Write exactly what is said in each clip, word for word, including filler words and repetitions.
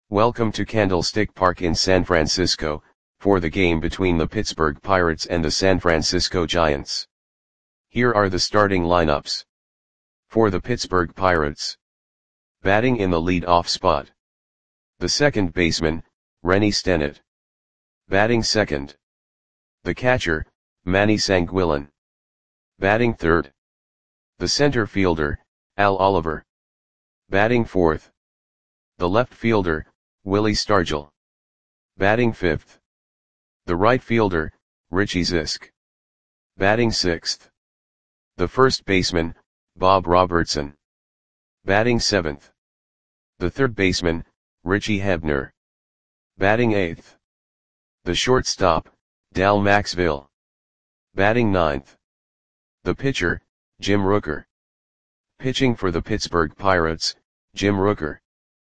Welcome to Candlestick Park in San Francisco, for the game between the Pittsburgh Pirates and the San Francisco Giants. Here are the starting lineups. For the Pittsburgh Pirates. Batting in the lead-off spot. The second baseman, Rennie Stennett. Batting second. The catcher, Manny Sanguillén. Batting third. The center fielder, Al Oliver. Batting fourth. The left fielder, Willie Stargell. Batting fifth. The right fielder, Richie Zisk. Batting sixth. The first baseman, Bob Robertson. Batting seventh. The third baseman, Richie Hebner. Batting eighth. The shortstop, Dal Maxvill. Batting ninth. The pitcher, Jim Rooker. Pitching for the Pittsburgh Pirates, Jim Rooker.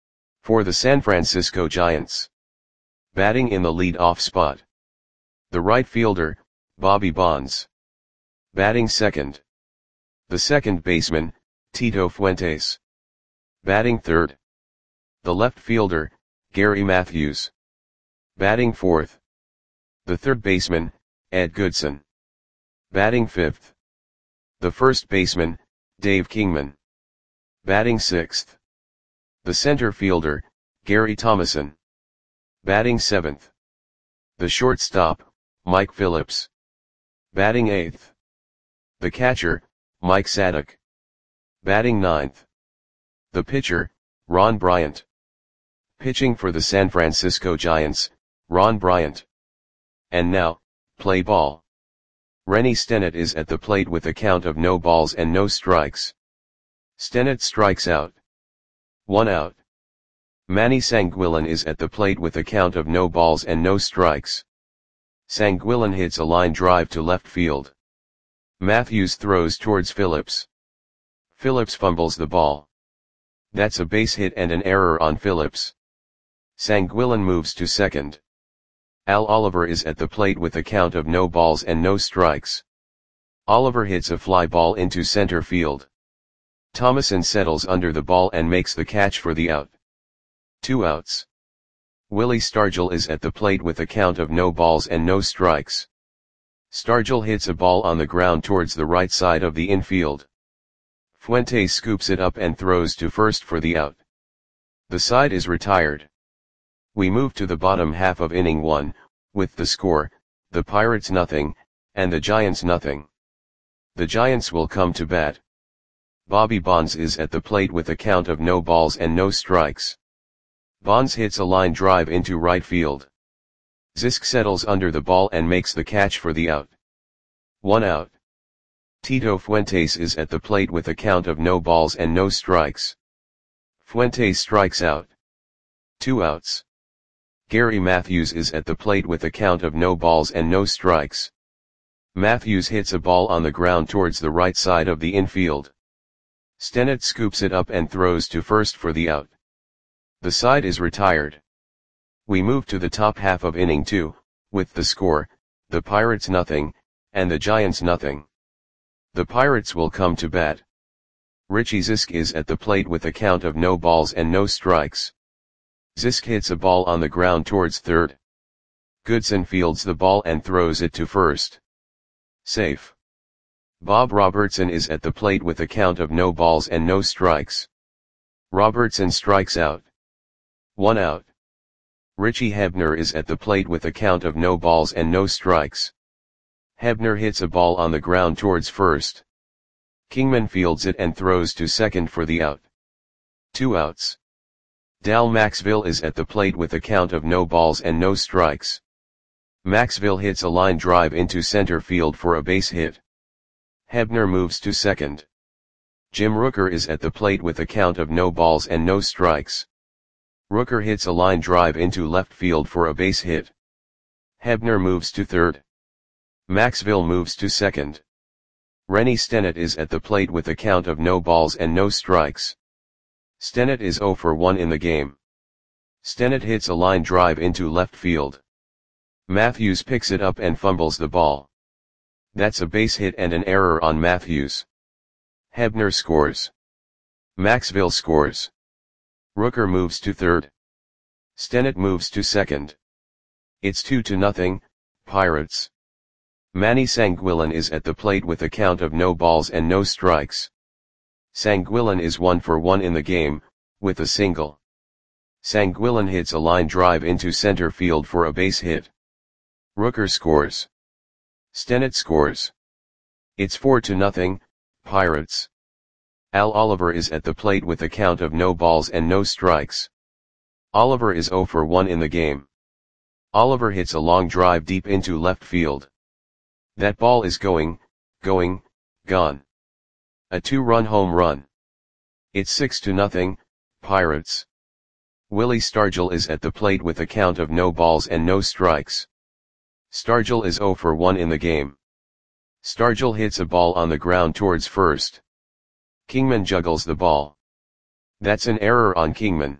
For the San Francisco Giants. Batting in the lead-off spot. The right fielder, Bobby Bonds. Batting second. The second baseman, Tito Fuentes. Batting third. The left fielder, Gary Matthews. Batting fourth. The third baseman, Ed Goodson. Batting fifth. The first baseman, Dave Kingman. Batting sixth. The center fielder, Gary Thomasson. Batting seventh. The shortstop, Mike Phillips. Batting eighth. The catcher, Mike Sadek. Batting ninth. The pitcher, Ron Bryant. Pitching for the San Francisco Giants, Ron Bryant. And now, play ball. Rennie Stennett is at the plate with a count of no balls and no strikes. Stennett strikes out. One out. Manny Sanguillén is at the plate with a count of no balls and no strikes. Sanguillén hits a line drive to left field. Matthews throws towards Phillips. Phillips fumbles the ball. That's a base hit and an error on Phillips. Sanguillén moves to second. Al Oliver is at the plate with a count of no balls and no strikes. Oliver hits a fly ball into center field. Thomasson settles under the ball and makes the catch for the out. Two outs. Willie Stargell is at the plate with a count of no balls and no strikes. Stargell hits a ball on the ground towards the right side of the infield. Fuentes scoops it up and throws to first for the out. The side is retired. We move to the bottom half of inning one, with the score, the Pirates nothing, and the Giants nothing. The Giants will come to bat. Bobby Bonds is at the plate with a count of no balls and no strikes. Bonds hits a line drive into right field. Zisk settles under the ball and makes the catch for the out. One out. Tito Fuentes is at the plate with a count of no balls and no strikes. Fuentes strikes out. Two outs. Gary Matthews is at the plate with a count of no balls and no strikes. Matthews hits a ball on the ground towards the right side of the infield. Stennett scoops it up and throws to first for the out. The side is retired. We move to the top half of inning two, with the score, the Pirates nothing, and the Giants nothing. The Pirates will come to bat. Richie Zisk is at the plate with a count of no balls and no strikes. Zisk hits a ball on the ground towards third. Goodson fields the ball and throws it to first. Safe. Bob Robertson is at the plate with a count of no balls and no strikes. Robertson strikes out. One out. Richie Hebner is at the plate with a count of no balls and no strikes. Hebner hits a ball on the ground towards first. Kingman fields it and throws to second for the out. Two outs. Dal Maxvill is at the plate with a count of no balls and no strikes. Maxvill hits a line drive into center field for a base hit. Hebner moves to second. Jim Rooker is at the plate with a count of no balls and no strikes. Rooker hits a line drive into left field for a base hit. Hebner moves to third. Maxvill moves to second. Rennie Stennett is at the plate with a count of no balls and no strikes. Stennett is zero for one in the game. Stennett hits a line drive into left field. Matthews picks it up and fumbles the ball. That's a base hit and an error on Matthews. Hebner scores. Maxvill scores. Rooker moves to third. Stennett moves to second. It's two to nothing, Pirates. Manny Sanguillen is at the plate with a count of no balls and no strikes. Sanguillen is one for one in the game, with a single. Sanguillen hits a line drive into center field for a base hit. Rooker scores. Stennett scores. It's four to nothing, Pirates. Al Oliver is at the plate with a count of no balls and no strikes. Oliver is zero for one in the game. Oliver hits a long drive deep into left field. That ball is going, going, gone. A two-run home run. It's six to nothing, Pirates. Willie Stargell is at the plate with a count of no balls and no strikes. Stargell is zero for one in the game. Stargell hits a ball on the ground towards first. Kingman juggles the ball. That's an error on Kingman.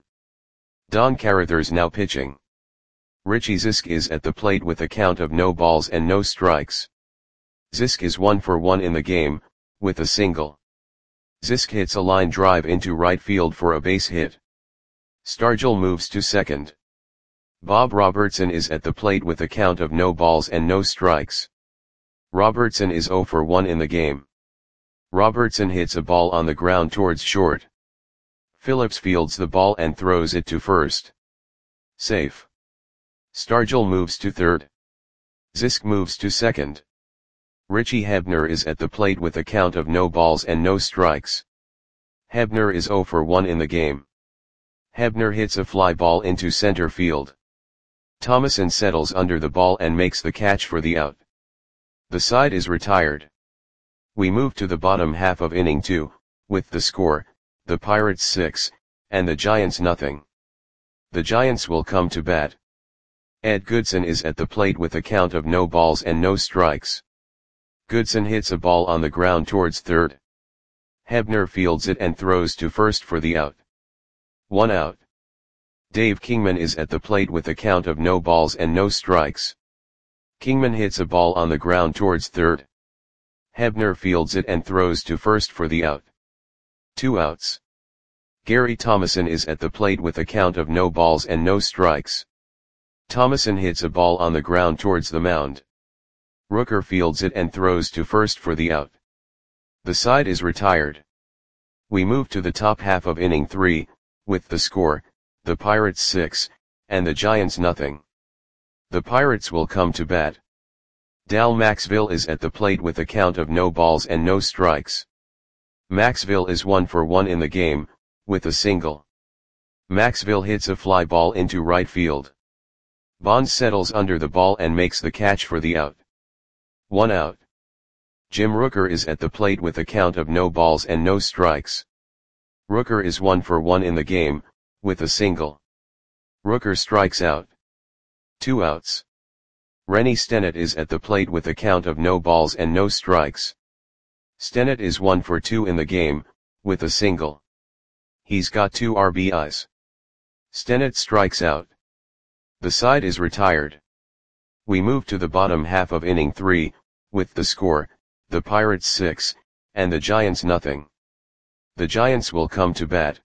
Don Carruthers now pitching. Richie Zisk is at the plate with a count of no balls and no strikes. Zisk is one for one in the game, with a single. Zisk hits a line drive into right field for a base hit. Stargell moves to second. Bob Robertson is at the plate with a count of no balls and no strikes. Robertson is zero for one in the game. Robertson hits a ball on the ground towards short. Phillips fields the ball and throws it to first. Safe. Stargell moves to third. Zisk moves to second. Richie Hebner is at the plate with a count of no balls and no strikes. Hebner is zero for one in the game. Hebner hits a fly ball into center field. Thomason settles under the ball and makes the catch for the out. The side is retired. We move to the bottom half of inning two, with the score, the Pirates six, and the Giants nothing. The Giants will come to bat. Ed Goodson is at the plate with a count of no balls and no strikes. Goodson hits a ball on the ground towards third. Hebner fields it and throws to first for the out. One out. Dave Kingman is at the plate with a count of no balls and no strikes. Kingman hits a ball on the ground towards third. Hebner fields it and throws to first for the out. Two outs. Gary Thomason is at the plate with a count of no balls and no strikes. Thomason hits a ball on the ground towards the mound. Rooker fields it and throws to first for the out. The side is retired. We move to the top half of inning three, with the score, the Pirates six, and the Giants nothing. The Pirates will come to bat. Dal Maxville is at the plate with a count of no balls and no strikes. Maxville is one for one in the game, with a single. Maxville hits a fly ball into right field. Bonds settles under the ball and makes the catch for the out. One out. Jim Rooker is at the plate with a count of no balls and no strikes. Rooker is one for one in the game, with a single. Rooker strikes out. Two outs. Rennie Stennett is at the plate with a count of no balls and no strikes. Stennett is one for two in the game, with a single. He's got two R B Is. Stennett strikes out. The side is retired. We move to the bottom half of inning three, with the score, the Pirates six, and the Giants nothing. The Giants will come to bat.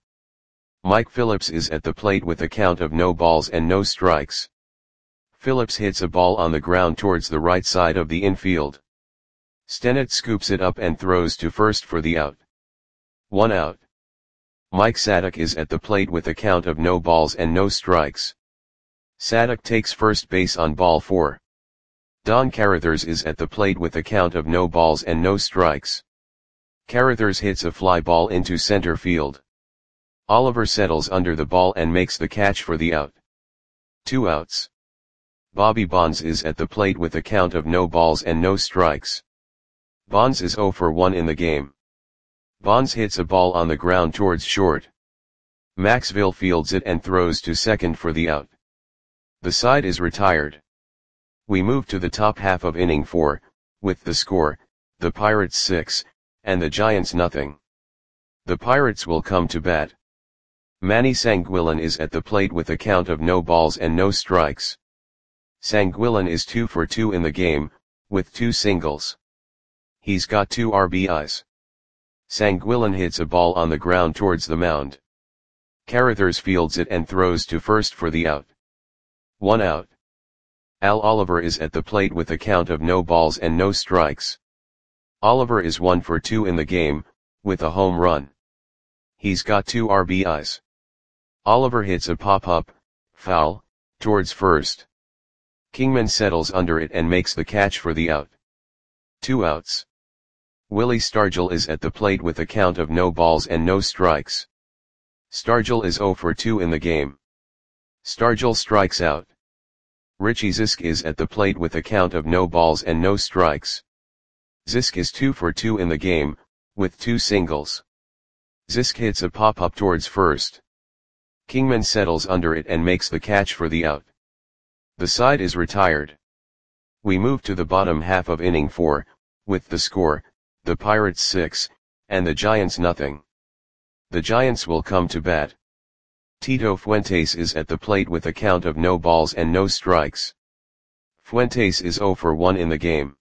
Mike Phillips is at the plate with a count of no balls and no strikes. Phillips hits a ball on the ground towards the right side of the infield. Stennett scoops it up and throws to first for the out. One out. Mike Sadek is at the plate with a count of no balls and no strikes. Sadek takes first base on ball four. Don Carruthers is at the plate with a count of no balls and no strikes. Carruthers hits a fly ball into center field. Oliver settles under the ball and makes the catch for the out. Two outs. Bobby Bonds is at the plate with a count of no balls and no strikes. Bonds is zero for one in the game. Bonds hits a ball on the ground towards short. Maxville fields it and throws to second for the out. The side is retired. We move to the top half of inning four, with the score, the Pirates six, and the Giants nothing. The Pirates will come to bat. Manny Sanguillen is at the plate with a count of no balls and no strikes. Sanguillen is two for two in the game, with two singles. He's got two R B Is. Sanguillen hits a ball on the ground towards the mound. Carruthers fields it and throws to first for the out. One out. Al Oliver is at the plate with a count of no balls and no strikes. Oliver is one for two in the game, with a home run. He's got two R B Is. Oliver hits a pop-up, foul, towards first. Kingman settles under it and makes the catch for the out. Two outs. Willie Stargell is at the plate with a count of no balls and no strikes. Stargell is zero for two in the game. Stargell strikes out. Richie Zisk is at the plate with a count of no balls and no strikes. Zisk is two for two in the game, with two singles. Zisk hits a pop-up towards first. Kingman settles under it and makes the catch for the out. The side is retired. We move to the bottom half of inning four, with the score, the Pirates six, and the Giants nothing. The Giants will come to bat. Tito Fuentes is at the plate with a count of no balls and no strikes. Fuentes is zero for one in the game.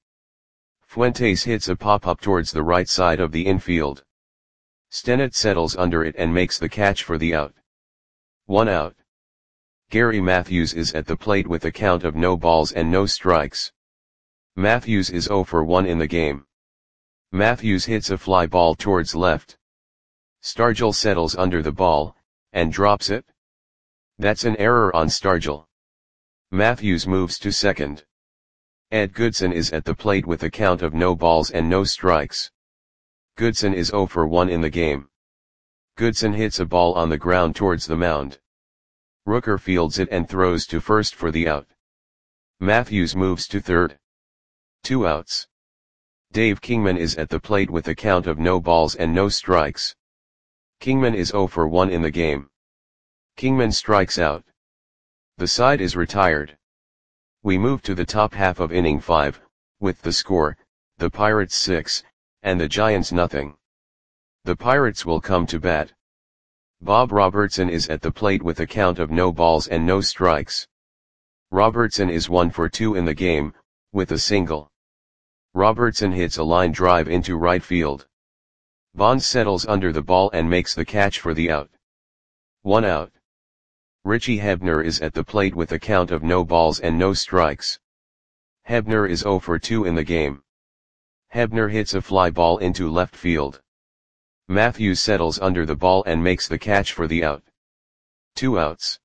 Fuentes hits a pop-up towards the right side of the infield. Stennett settles under it and makes the catch for the out. One out. Gary Matthews is at the plate with a count of no balls and no strikes. Matthews is zero for one in the game. Matthews hits a fly ball towards left. Stargell settles under the ball, and drops it. That's an error on Stargell. Matthews moves to second. Ed Goodson is at the plate with a count of no balls and no strikes. Goodson is zero for one in the game. Goodson hits a ball on the ground towards the mound. Rooker fields it and throws to first for the out. Matthews moves to third. Two outs. Dave Kingman is at the plate with a count of no balls and no strikes. Kingman is zero for one in the game. Kingman strikes out. The side is retired. We move to the top half of inning five, with the score, the Pirates six, and the Giants nothing. The Pirates will come to bat. Bob Robertson is at the plate with a count of no balls and no strikes. Robertson is one for two in the game, with a single. Robertson hits a line drive into right field. Bonds settles under the ball and makes the catch for the out. One out. Richie Hebner is at the plate with a count of no balls and no strikes. Hebner is zero for two in the game. Hebner hits a fly ball into left field. Matthews settles under the ball and makes the catch for the out. Two outs.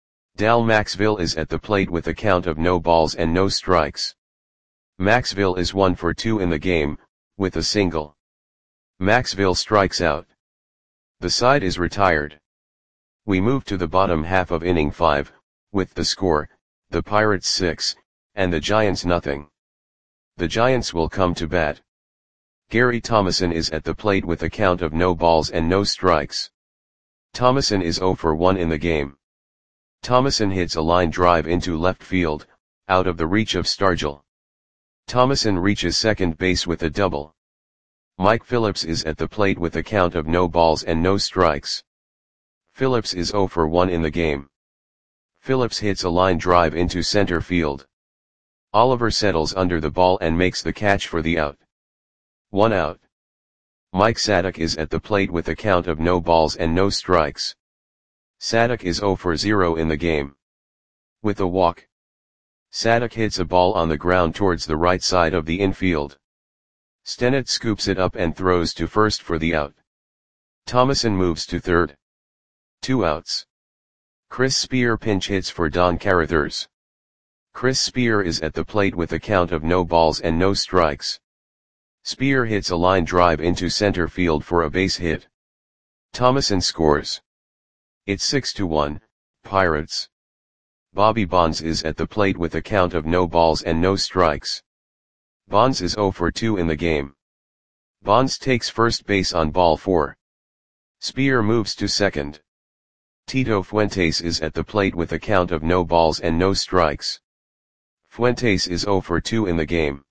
Dal Maxville is at the plate with a count of no balls and no strikes. Maxville is one for two in the game, with a single. Maxville strikes out. The side is retired. We move to the bottom half of inning five, with the score, the Pirates six, and the Giants nothing. The Giants will come to bat. Gary Thomason is at the plate with a count of no balls and no strikes. Thomason is zero for one in the game. Thomason hits a line drive into left field, out of the reach of Stargell. Thomason reaches second base with a double. Mike Phillips is at the plate with a count of no balls and no strikes. Phillips is zero for one in the game. Phillips hits a line drive into center field. Oliver settles under the ball and makes the catch for the out. One out. Mike Sadek is at the plate with a count of no balls and no strikes. Sadek is zero for zero in the game. With a walk. Sadek hits a ball on the ground towards the right side of the infield. Stennett scoops it up and throws to first for the out. Thomason moves to third. Two outs. Chris Spear pinch hits for Don Carruthers. Chris Spear is at the plate with a count of no balls and no strikes. Spear hits a line drive into center field for a base hit. Thomason scores. It's six to one, Pirates. Bobby Bonds is at the plate with a count of no balls and no strikes. Bonds is zero for two in the game. Bonds takes first base on ball four. Spear moves to second. Tito Fuentes is at the plate with a count of no balls and no strikes. Fuentes is zero for two in the game.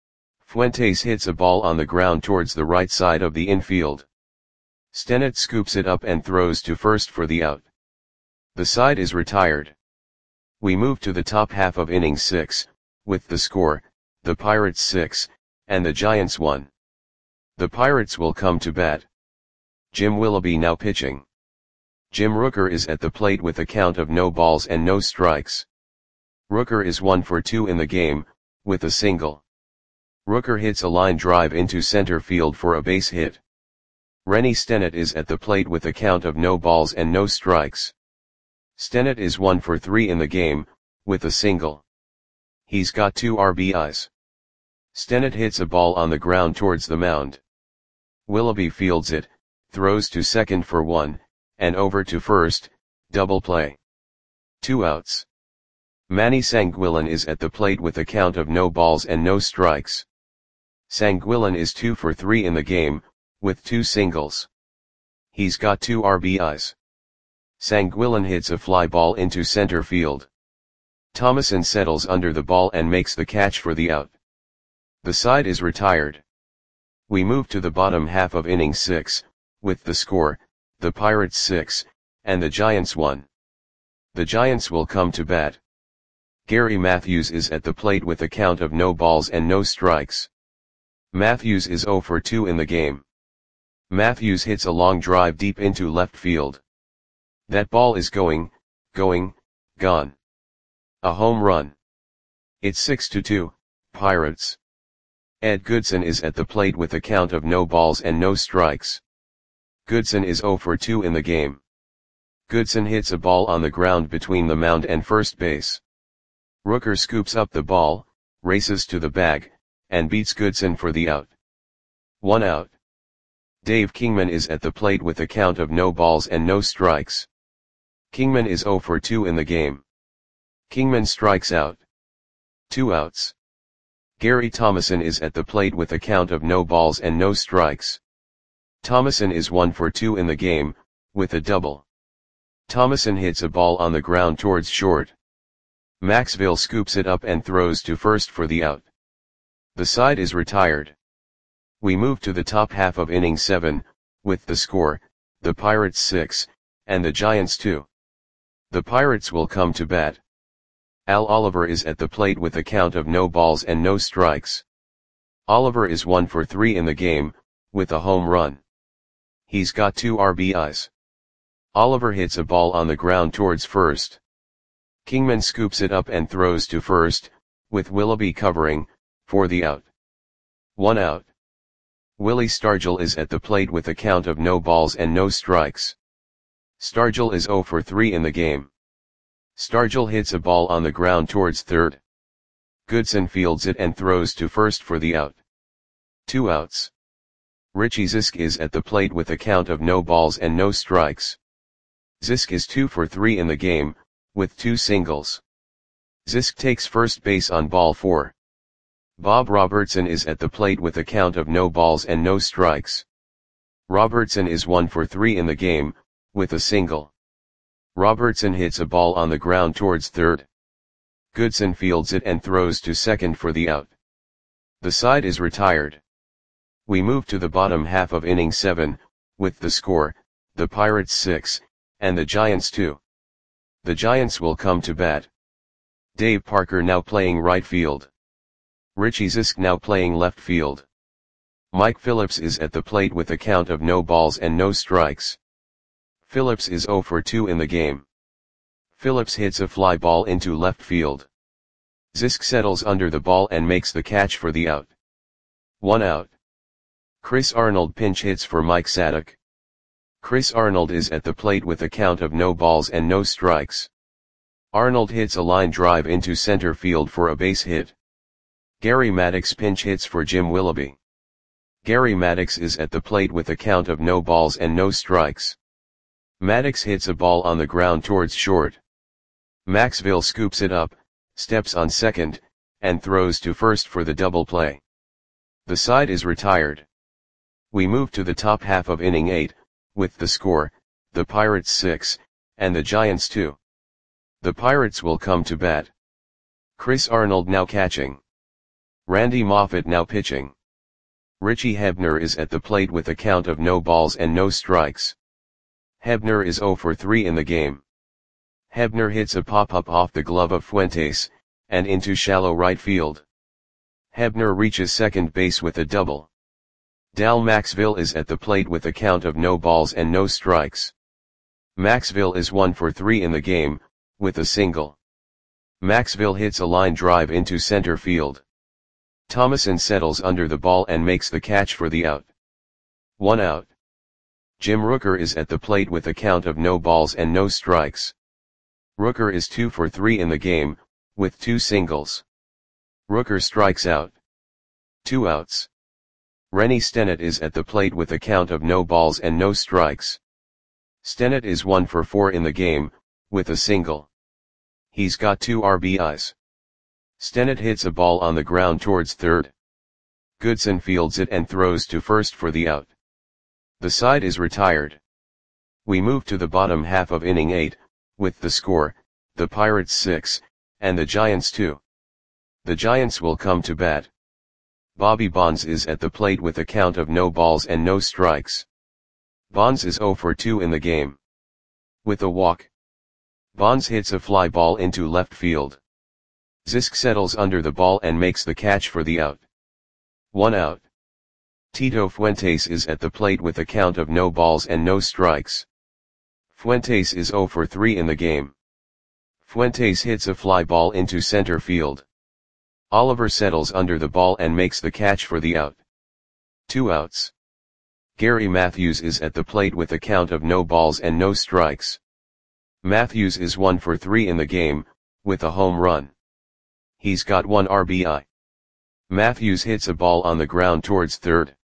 Fuentes hits a ball on the ground towards the right side of the infield. Stennett scoops it up and throws to first for the out. The side is retired. We move to the top half of inning six, with the score, the Pirates six, and the Giants one. The Pirates will come to bat. Jim Willoughby now pitching. Jim Rooker is at the plate with a count of no balls and no strikes. Rooker is one for two in the game, with a single. Rooker hits a line drive into center field for a base hit. Rennie Stennett is at the plate with a count of no balls and no strikes. Stennett is one for three in the game, with a single. He's got two R B Is. Stennett hits a ball on the ground towards the mound. Willoughby fields it, throws to second for one, and over to first, double play. Two outs. Manny Sanguillen is at the plate with a count of no balls and no strikes. Sanguillen is two for three in the game, with two singles. He's got two R B Is. Sanguillen hits a fly ball into center field. Thomason settles under the ball and makes the catch for the out. The side is retired. We move to the bottom half of inning six, with the score, the Pirates six, and the Giants one. The Giants will come to bat. Gary Matthews is at the plate with a count of no balls and no strikes. Matthews is zero for two in the game. Matthews hits a long drive deep into left field. That ball is going, going, gone. A home run. It's six to two, Pirates. Ed Goodson is at the plate with a count of no balls and no strikes. Goodson is zero for two in the game. Goodson hits a ball on the ground between the mound and first base. Rooker scoops up the ball, races to the bag, and beats Goodson for the out. One out. Dave Kingman is at the plate with a count of no balls and no strikes. Kingman is zero for two in the game. Kingman strikes out. Two outs. Gary Thomason is at the plate with a count of no balls and no strikes. Thomason is one for two in the game, with a double. Thomason hits a ball on the ground towards short. Maxville scoops it up and throws to first for the out. The side is retired. We move to the top half of inning seven, with the score, the Pirates six, and the Giants two. The Pirates will come to bat. Al Oliver is at the plate with a count of no balls and no strikes. Oliver is one for three in the game, with a home run. He's got two R B Is. Oliver hits a ball on the ground towards first. Kingman scoops it up and throws to first, with Willoughby covering, for the out. One out. Willie Stargell is at the plate with a count of no balls and no strikes. Stargell is zero for three in the game. Stargell hits a ball on the ground towards third. Goodson fields it and throws to first for the out. Two outs. Richie Zisk is at the plate with a count of no balls and no strikes. Zisk is two for three in the game, with two singles. Zisk takes first base on ball four. Bob Robertson is at the plate with a count of no balls and no strikes. Robertson is one for three in the game, with a single. Robertson hits a ball on the ground towards third. Goodson fields it and throws to second for the out. The side is retired. We move to the bottom half of inning seven, with the score, the Pirates six, and the Giants two. The Giants will come to bat. Dave Parker now playing right field. Richie Zisk now playing left field. Mike Phillips is at the plate with a count of no balls and no strikes. Phillips is zero for two in the game. Phillips hits a fly ball into left field. Zisk settles under the ball and makes the catch for the out. One out. Chris Arnold pinch hits for Mike Sadek. Chris Arnold is at the plate with a count of no balls and no strikes. Arnold hits a line drive into center field for a base hit. Gary Maddox pinch hits for Jim Willoughby. Gary Maddox is at the plate with a count of no balls and no strikes. Maddox hits a ball on the ground towards short. Maxville scoops it up, steps on second, and throws to first for the double play. The side is retired. We move to the top half of inning eight, with the score, the Pirates six, and the Giants two. The Pirates will come to bat. Chris Arnold now catching. Randy Moffett now pitching. Richie Hebner is at the plate with a count of no balls and no strikes. Hebner is zero for three in the game. Hebner hits a pop-up off the glove of Fuentes, and into shallow right field. Hebner reaches second base with a double. Dal Maxville is at the plate with a count of no balls and no strikes. Maxville is one for three in the game, with a single. Maxville hits a line drive into center field. Thomason settles under the ball and makes the catch for the out. One out. Jim Rooker is at the plate with a count of no balls and no strikes. Rooker is two for three in the game, with two singles. Rooker strikes out. Two outs. Rennie Stennett is at the plate with a count of no balls and no strikes. Stennett is one for four in the game, with a single. He's got two R B Is. Stennett hits a ball on the ground towards third. Goodson fields it and throws to first for the out. The side is retired. We move to the bottom half of inning eight, with the score, the Pirates six, and the Giants two. The Giants will come to bat. Bobby Bonds is at the plate with a count of no balls and no strikes. Bonds is zero for two in the game. With a walk. Bonds hits a fly ball into left field. Zisk settles under the ball and makes the catch for the out. One out. Tito Fuentes is at the plate with a count of no balls and no strikes. Fuentes is zero for three in the game. Fuentes hits a fly ball into center field. Oliver settles under the ball and makes the catch for the out. Two outs. Gary Matthews is at the plate with a count of no balls and no strikes. Matthews is one for three in the game, with a home run. He's got one R B I. Matthews hits a ball on the ground towards third.